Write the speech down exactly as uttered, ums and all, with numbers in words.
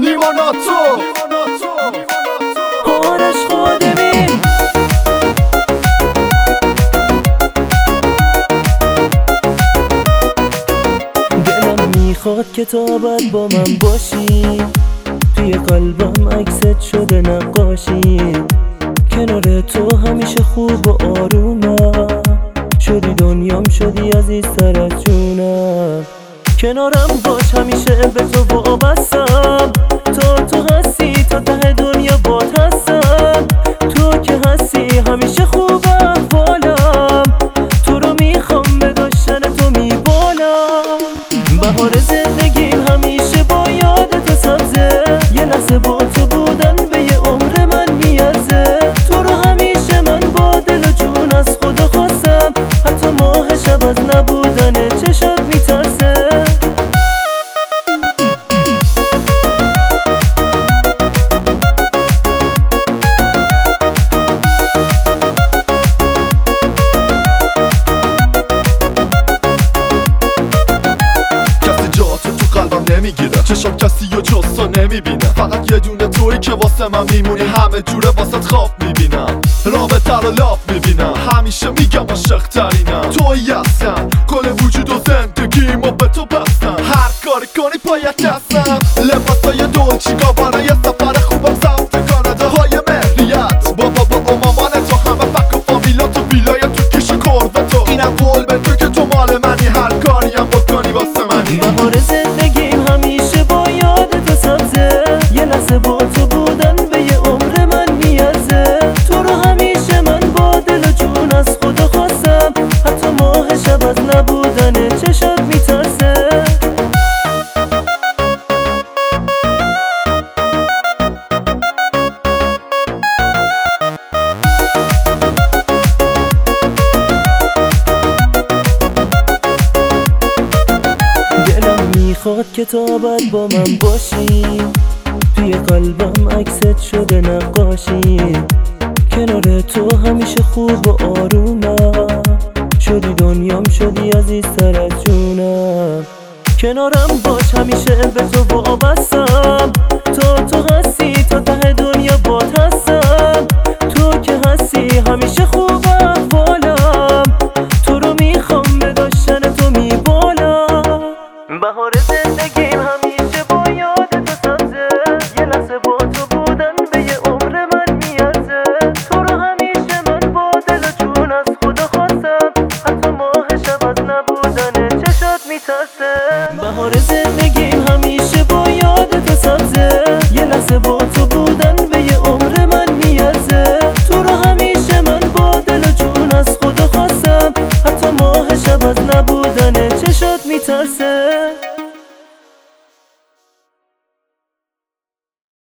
نیما ناتو آرش خادمی دلم میخواد که تا بعد با من باشی، توی قلبم عکست شده نقاشی. کنار تو همیشه خوب و آرومم، شدی دنیام شدی عزیزتر از جونم. کنارم باش همیشه به تو وابستم، تا تو هستی تا ته دنیا بات هستم. تو که هستی همیشه خوب احوالم، تو رو میخوام به داشتن تو میبالم. بهار زندگیم همیشه با یاد تو سبزه، یه لحظه با تو بودن به یه عمر من میارزه. تو رو همیشه من با دل و جون از خدا خواستم، حتی ماه شب از نبودن چشات میترسه. نمیگیره چشم کسی و جستا نمیبینه، فقط یه دونه تویی که واسه من میمونی. همه جوره واسه خواب میبینم، رابطه رو لاف میبینم. همیشه میگم عاشق ترینم، تویی هستم کل وجود و زندگیم و به تو بستم. هر کاری کنی پایت هستم، لباسای دولچیگا برای سفر خوبم سمت کانادا های مهریت. بابا با مامان تو همه فک و فامیلا تو ویلای تو کش کرده تو. اینم قول به تو که تو مال منی، هر کاریم بکنی واسه منی. بهار زندگیم همیشه با یاد تو سبزه، یه لحظه با تو بودن به یه عمر من میارزه. تو رو همیشه من با دل و جون از خدا خواستم، حتی ماه شب از نبودن چشات میترسه. میخواد که تا بعد با من باشی، توی قلبم عکست شده نقاشی. کنار تو همیشه خوب و آرومم، شدی دنیام شدی عزیزتر از جونم. کنارم باش همیشه به تو وابستم، تا تو هستی تا ته دنیا بات هستم. تو که هستی همیشه خوب احوالم، تو رو میخوام به داشتن تو میبالم. بهار زندگیم همیشه با یاد تو سبزه، یه لحظه با تو بودن به یه عمر من میارزه. تو رو همیشه من با دل و جون از خدا خواستم، حتی ماه شب از نبودن چشات میترسه. بهار زندگیم همیشه با یاد تو سبزه، یه لحظه با تو بودن به یه عمر من میارزه. تو رو همیشه من با دل و جون از خدا خواستم، حتی ماه شب از نبودن چشات میترسه.